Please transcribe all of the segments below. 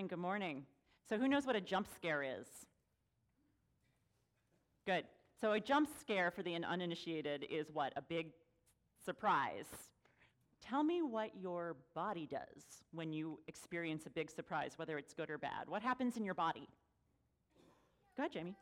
morning, good morning. So who knows what a jump scare is? Good. So a jump scare for the uninitiated is what? A big surprise. Tell me what your body does when you experience a big surprise, whether it's good or bad. What happens in your body? Go ahead, Jamie.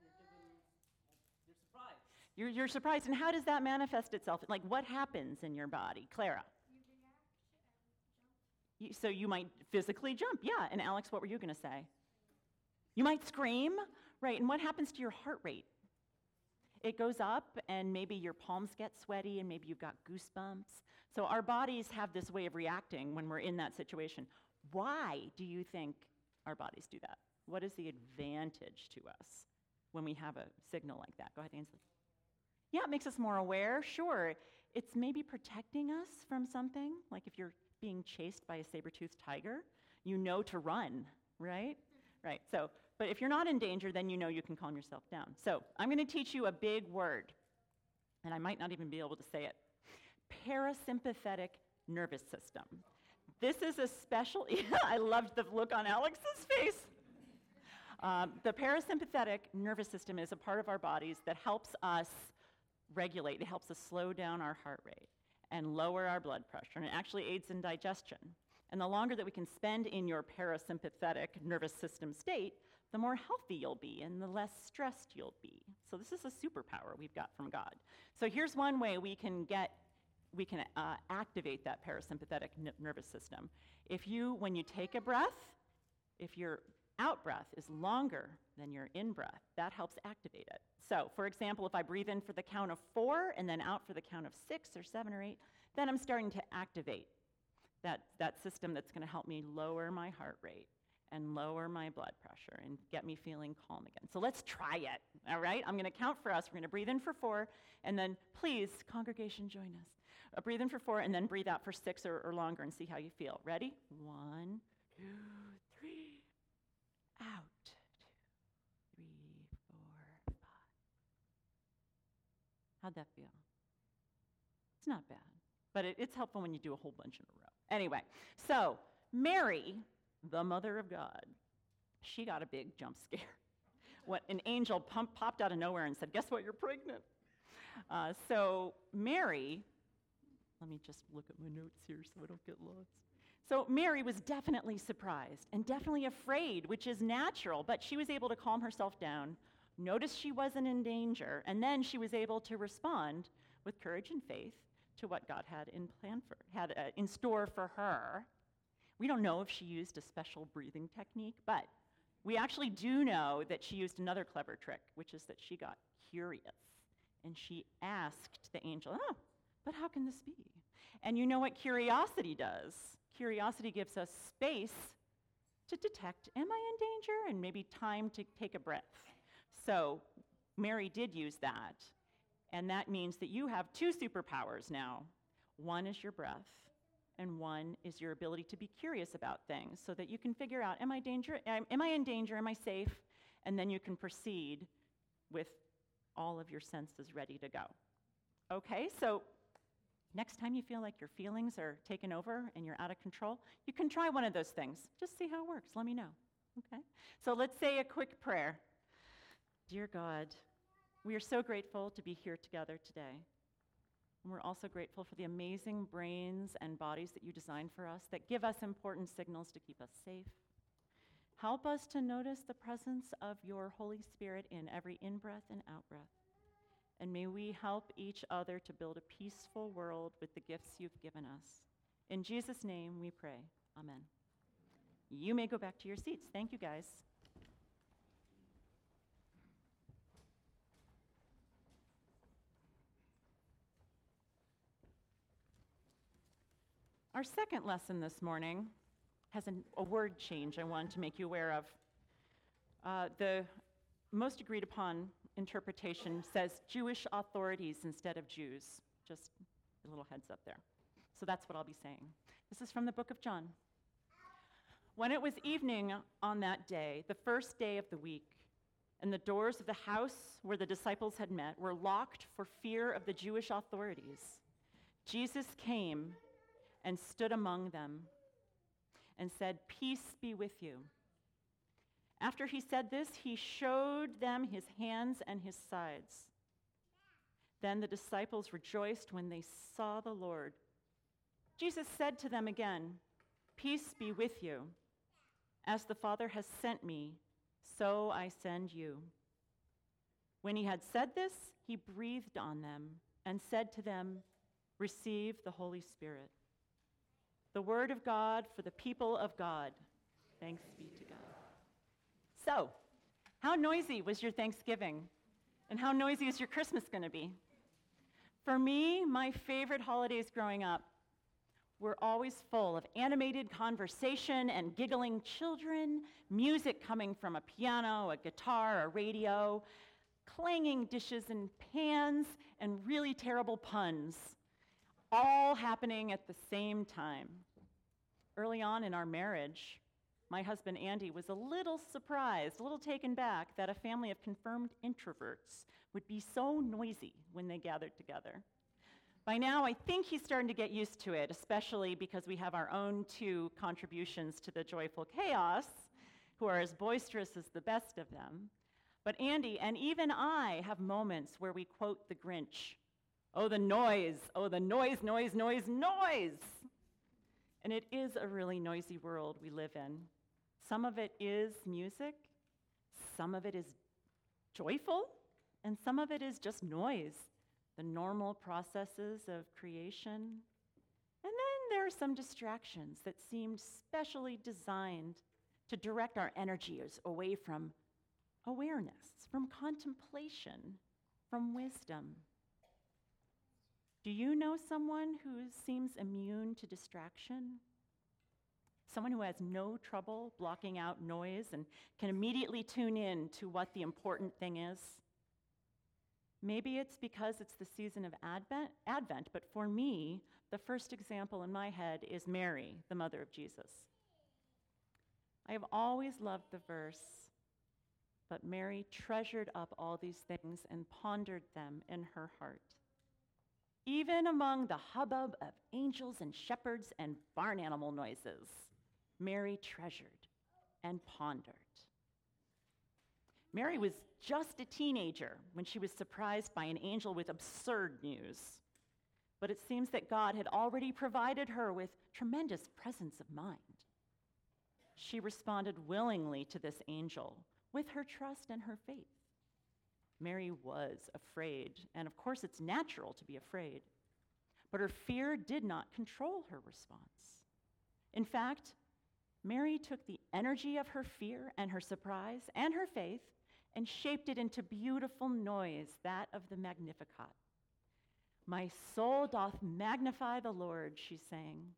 You're surprised. You're surprised, and how does that manifest itself? Like, what happens in your body? Clara? You react and jump. So you might physically jump, yeah. And Alex, what were you going to say? You might scream, right? And what happens to your heart rate? It goes up, and maybe your palms get sweaty, and maybe you've got goosebumps. So our bodies have this way of reacting when we're in that situation. Why do you think our bodies do that? What is the advantage to us when we have a signal like that? Go ahead, Ainsley. Yeah, it makes us more aware, sure. It's maybe protecting us from something, like if you're being chased by a saber-toothed tiger, you know to run, right? Right, so, but if you're not in danger, then you know you can calm yourself down. So I'm going to teach you a big word, and I might not even be able to say it. Parasympathetic nervous system. This is a special, I loved the look on Alex's face. The parasympathetic nervous system is a part of our bodies that helps us regulate, it helps us slow down our heart rate and lower our blood pressure, and it actually aids in digestion. And the longer that we can spend in your parasympathetic nervous system state, the more healthy you'll be and the less stressed you'll be. So this is a superpower we've got from God. So here's one way we can activate that parasympathetic nervous system. When you take a breath, if your out breath is longer than your in breath, that helps activate it. So for example, if I breathe in for the count of 4 and then out for the count of 6 or 7 or 8, then I'm starting to activate that system that's going to help me lower my heart rate and lower my blood pressure and get me feeling calm again. So let's try it, all right? I'm going to count for us. We're going to breathe in for 4, and then please, congregation, join us. Breathe in for 4, and then breathe out for 6 or longer and see how you feel. Ready? 1, 2, 3. Out. 2, 3, 4, 5. How'd that feel? It's not bad, but it's helpful when you do a whole bunch in a row. Anyway, so Mary, the Mother of God, she got a big jump scare. What an angel popped out of nowhere and said, "Guess what? You're pregnant." So Mary, let me just look at my notes here so I don't get lost. So Mary was definitely surprised and definitely afraid, which is natural, but she was able to calm herself down, notice she wasn't in danger, and then she was able to respond with courage and faith to what God had in store for her. We don't know if she used a special breathing technique, but we actually do know that she used another clever trick, which is that she got curious, and she asked the angel, but how can this be? And you know what curiosity does? Curiosity gives us space to detect, am I in danger? And maybe time to take a breath. So Mary did use that, and that means that you have 2 superpowers now. One is your breath, and one is your ability to be curious about things so that you can figure out, am I in danger? Am I safe? And then you can proceed with all of your senses ready to go. Okay, so next time you feel like your feelings are taken over and you're out of control, you can try one of those things. Just see how it works. Let me know. Okay? So let's say a quick prayer. Dear God, we are so grateful to be here together today. And we're also grateful for the amazing brains and bodies that you designed for us that give us important signals to keep us safe. Help us to notice the presence of your Holy Spirit in every in-breath and out-breath. And may we help each other to build a peaceful world with the gifts you've given us. In Jesus' name we pray. Amen. You may go back to your seats. Thank you, guys. Our second lesson this morning has a word change I wanted to make you aware of. The most agreed upon interpretation says Jewish authorities instead of Jews. Just a little heads up there. So that's what I'll be saying. This is from the book of John. When it was evening on that day, the first day of the week, and the doors of the house where the disciples had met were locked for fear of the Jewish authorities, Jesus came and stood among them and said, "Peace be with you." After he said this, he showed them his hands and his sides. Then the disciples rejoiced when they saw the Lord. Jesus said to them again, "Peace be with you. As the Father has sent me, so I send you." When he had said this, he breathed on them and said to them, "Receive the Holy Spirit." The word of God for the people of God. Thanks be to God. So, how noisy was your Thanksgiving? And how noisy is your Christmas going to be? For me, my favorite holidays growing up were always full of animated conversation and giggling children, music coming from a piano, a guitar, a radio, clanging dishes and pans, and really terrible puns, all happening at the same time. Early on in our marriage, my husband Andy was a little surprised, a little taken back that a family of confirmed introverts would be so noisy when they gathered together. By now, I think he's starting to get used to it, especially because we have our own two contributions to the joyful chaos, who are as boisterous as the best of them. But Andy and even I have moments where we quote the Grinch, "Oh, the noise, noise, noise, noise." And it is a really noisy world we live in. Some of it is music, some of it is joyful, and some of it is just noise, the normal processes of creation. And then there are some distractions that seem specially designed to direct our energies away from awareness, from contemplation, from wisdom. Do you know someone who seems immune to distraction? Someone who has no trouble blocking out noise and can immediately tune in to what the important thing is? Maybe it's because it's the season of Advent, but for me, the first example in my head is Mary, the mother of Jesus. I have always loved the verse, "But Mary treasured up all these things and pondered them in her heart." Even among the hubbub of angels and shepherds and barn animal noises, Mary treasured and pondered. Mary was just a teenager when she was surprised by an angel with absurd news. But it seems that God had already provided her with tremendous presence of mind. She responded willingly to this angel with her trust and her faith. Mary was afraid, and of course it's natural to be afraid. But her fear did not control her response. In fact, Mary took the energy of her fear and her surprise and her faith and shaped it into beautiful noise, that of the Magnificat. "My soul doth magnify the Lord," she sang.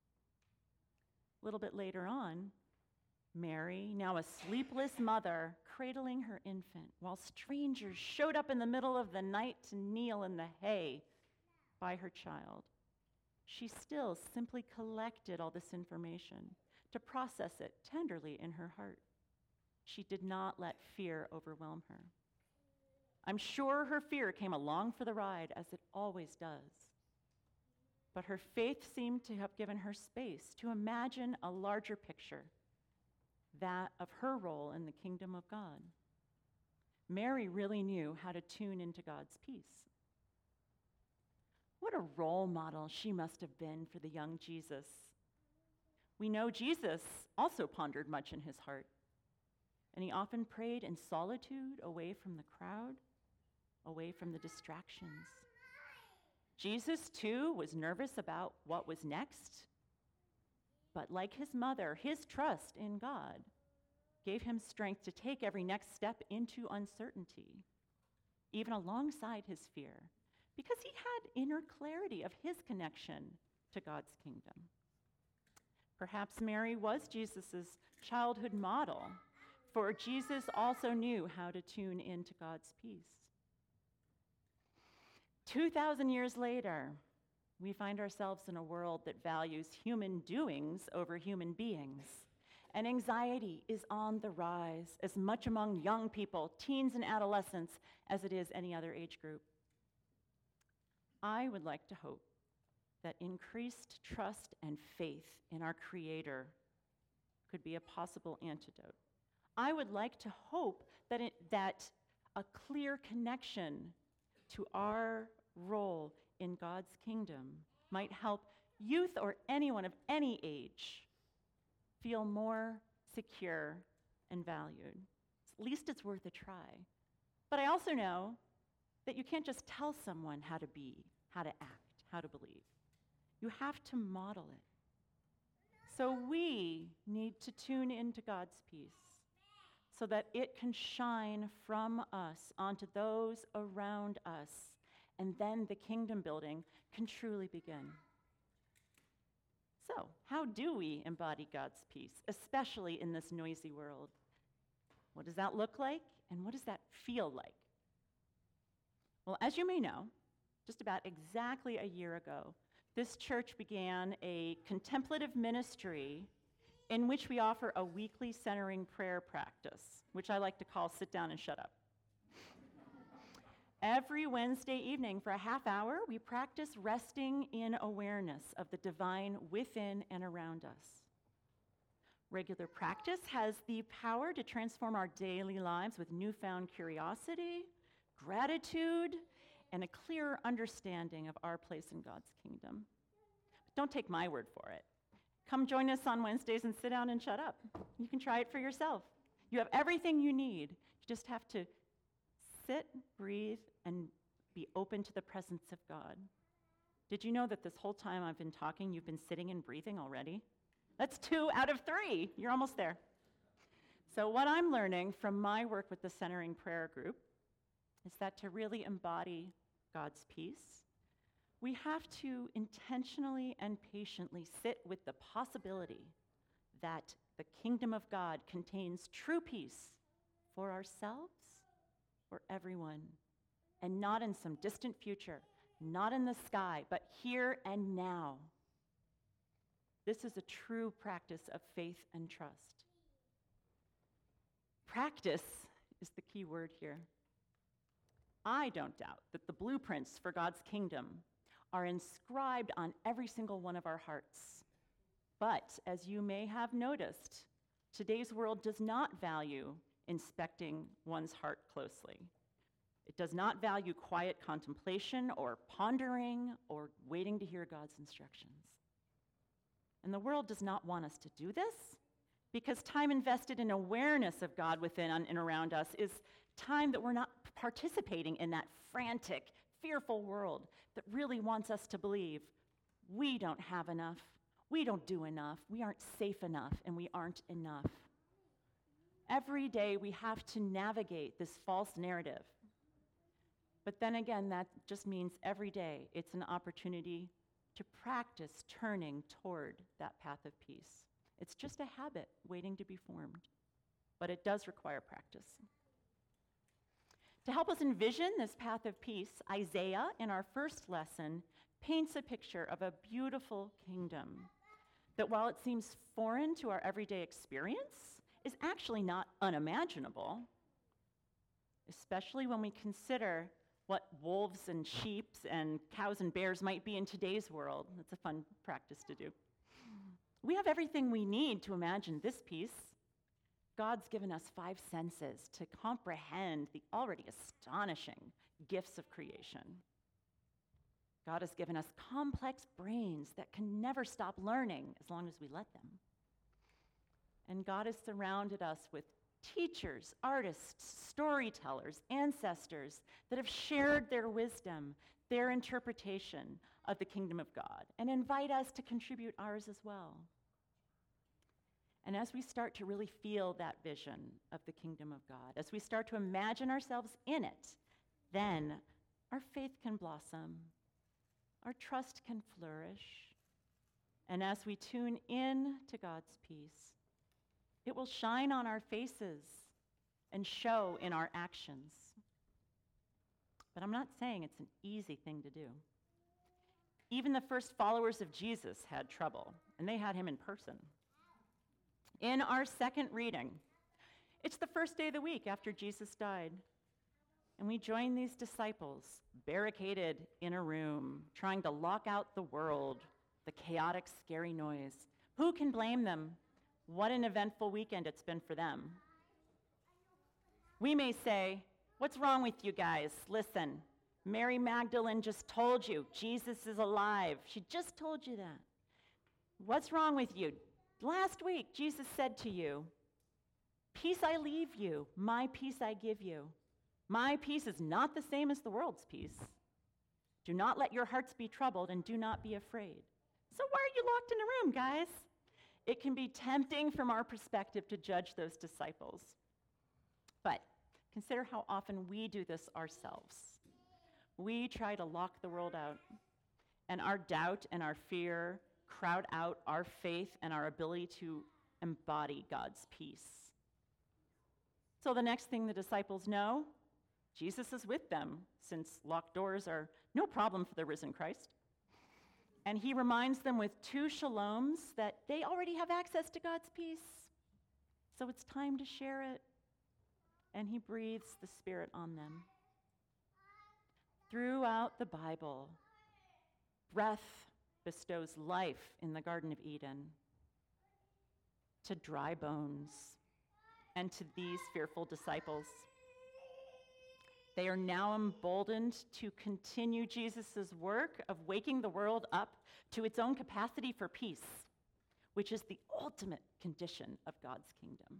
A little bit later on, Mary, now a sleepless mother, cradling her infant, while strangers showed up in the middle of the night to kneel in the hay by her child. She still simply collected all this information to process it tenderly in her heart. She did not let fear overwhelm her. I'm sure her fear came along for the ride, as it always does. But her faith seemed to have given her space to imagine a larger picture, that of her role in the kingdom of God. Mary really knew how to tune into God's peace. What a role model she must have been for the young Jesus. We know Jesus also pondered much in his heart, and he often prayed in solitude, away from the crowd, away from the distractions. Jesus, too, was nervous about what was next, but like his mother, his trust in God gave him strength to take every next step into uncertainty, even alongside his fear, because he had inner clarity of his connection to God's kingdom. Perhaps Mary was Jesus' childhood model, for Jesus also knew how to tune into God's peace. 2,000 years later, we find ourselves in a world that values human doings over human beings, and anxiety is on the rise, as much among young people, teens and adolescents, as it is any other age group. I would like to hope that increased trust and faith in our Creator could be a possible antidote. I would like to hope that a clear connection to our role in God's kingdom might help youth or anyone of any age feel more secure and valued. At least it's worth a try. But I also know that you can't just tell someone how to be, how to act, how to believe. You have to model it. So we need to tune into God's peace so that it can shine from us onto those around us, and then the kingdom building can truly begin. So, how do we embody God's peace, especially in this noisy world? What does that look like, and what does that feel like? Well, as you may know, just about exactly a year ago, this church began a contemplative ministry in which we offer a weekly centering prayer practice, which I like to call Sit Down and Shut Up. Every Wednesday evening for a half hour, we practice resting in awareness of the divine within and around us. Regular practice has the power to transform our daily lives with newfound curiosity, gratitude, and a clearer understanding of our place in God's kingdom. But don't take my word for it. Come join us on Wednesdays and sit down and shut up. You can try it for yourself. You have everything you need. You just have to sit, breathe, and be open to the presence of God. Did you know that this whole time I've been talking, you've been sitting and breathing already? That's 2 out of 3. You're almost there. So what I'm learning from my work with the Centering Prayer Group is that to really embody God's peace, we have to intentionally and patiently sit with the possibility that the kingdom of God contains true peace for ourselves, for everyone, and not in some distant future, not in the sky, but here and now. This is a true practice of faith and trust. Practice is the key word here. I don't doubt that the blueprints for God's kingdom are inscribed on every single one of our hearts. But as you may have noticed, today's world does not value inspecting one's heart closely. It does not value quiet contemplation or pondering or waiting to hear God's instructions. And the world does not want us to do this because time invested in awareness of God within and around us is time that we're not participating in that frantic, fearful world that really wants us to believe we don't have enough, we don't do enough, we aren't safe enough, and we aren't enough. Every day we have to navigate this false narrative. But then again, that just means every day it's an opportunity to practice turning toward that path of peace. It's just a habit waiting to be formed, but it does require practice. To help us envision this path of peace, Isaiah, in our first lesson, paints a picture of a beautiful kingdom that, while it seems foreign to our everyday experience, is actually not unimaginable, especially when we consider what wolves and sheep and cows and bears might be in today's world. It's a fun practice to do. We have everything we need to imagine this peace. God's given us 5 senses to comprehend the already astonishing gifts of creation. God has given us complex brains that can never stop learning as long as we let them. And God has surrounded us with teachers, artists, storytellers, ancestors that have shared their wisdom, their interpretation of the kingdom of God, and invite us to contribute ours as well. And as we start to really feel that vision of the kingdom of God, as we start to imagine ourselves in it, then our faith can blossom, our trust can flourish, and as we tune in to God's peace, it will shine on our faces and show in our actions. But I'm not saying it's an easy thing to do. Even the first followers of Jesus had trouble, and they had him in person. In our second reading, it's the first day of the week after Jesus died, and we join these disciples barricaded in a room, trying to lock out the world, the chaotic, scary noise. Who can blame them What an eventful weekend it's been for them. We may say, what's wrong with you guys? Listen, Mary Magdalene just told you Jesus is alive. She just told you that. What's wrong with you? Last week, Jesus said to you, peace I leave you, my peace I give you. My peace is not the same as the world's peace. Do not let your hearts be troubled and do not be afraid. So why are you locked in a room, guys? It can be tempting from our perspective to judge those disciples. But consider how often we do this ourselves. We try to lock the world out, and our doubt and our fear crowd out our faith and our ability to embody God's peace. So the next thing the disciples know, Jesus is with them, since locked doors are no problem for the risen Christ. And he reminds them with two shaloms that they already have access to God's peace. So it's time to share it. And he breathes the Spirit on them. Throughout the Bible, breath bestows life in the Garden of Eden to dry bones and to these fearful disciples. They are now emboldened to continue Jesus' work of waking the world up to its own capacity for peace, which is the ultimate condition of God's kingdom.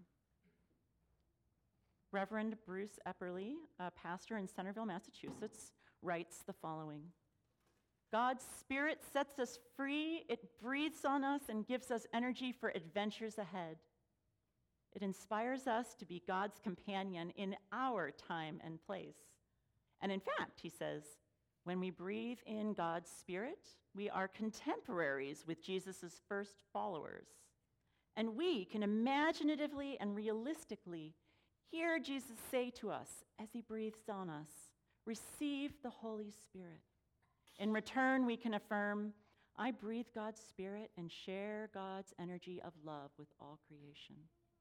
Reverend Bruce Epperly, a pastor in Centerville, Massachusetts, writes the following: God's Spirit sets us free, it breathes on us and gives us energy for adventures ahead. It inspires us to be God's companion in our time and place. And in fact, he says, when we breathe in God's Spirit, we are contemporaries with Jesus' first followers. And we can imaginatively and realistically hear Jesus say to us as he breathes on us, receive the Holy Spirit. In return, we can affirm, I breathe God's Spirit and share God's energy of love with all creation.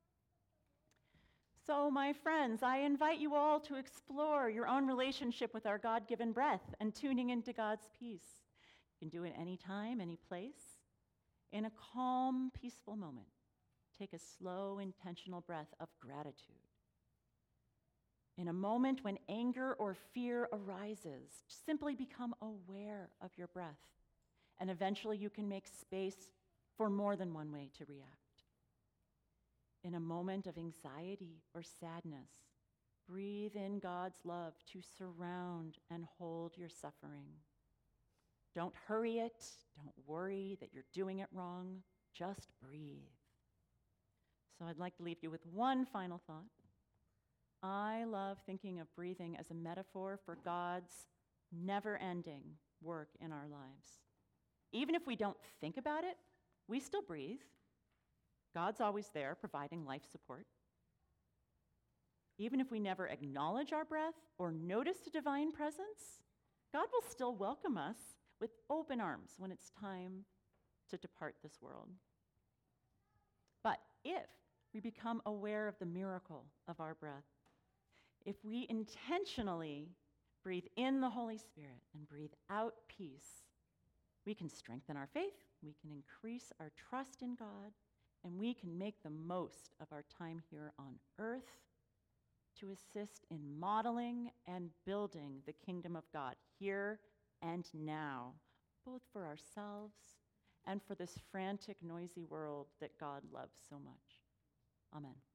So, my friends, I invite you all to explore your own relationship with our God-given breath and tuning into God's peace. You can do it anytime, any place. In a calm, peaceful moment, take a slow, intentional breath of gratitude. In a moment when anger or fear arises, simply become aware of your breath, and eventually you can make space for more than one way to react. In a moment of anxiety or sadness, breathe in God's love to surround and hold your suffering. Don't hurry it. Don't worry that you're doing it wrong. Just breathe. So I'd like to leave you with one final thought. I love thinking of breathing as a metaphor for God's never-ending work in our lives. Even if we don't think about it, we still breathe. God's always there providing life support. Even if we never acknowledge our breath or notice a divine presence, God will still welcome us with open arms when it's time to depart this world. But if we become aware of the miracle of our breath, if we intentionally breathe in the Holy Spirit and breathe out peace, we can strengthen our faith, we can increase our trust in God, and we can make the most of our time here on earth to assist in modeling and building the kingdom of God here and now, both for ourselves and for this frantic, noisy world that God loves so much. Amen.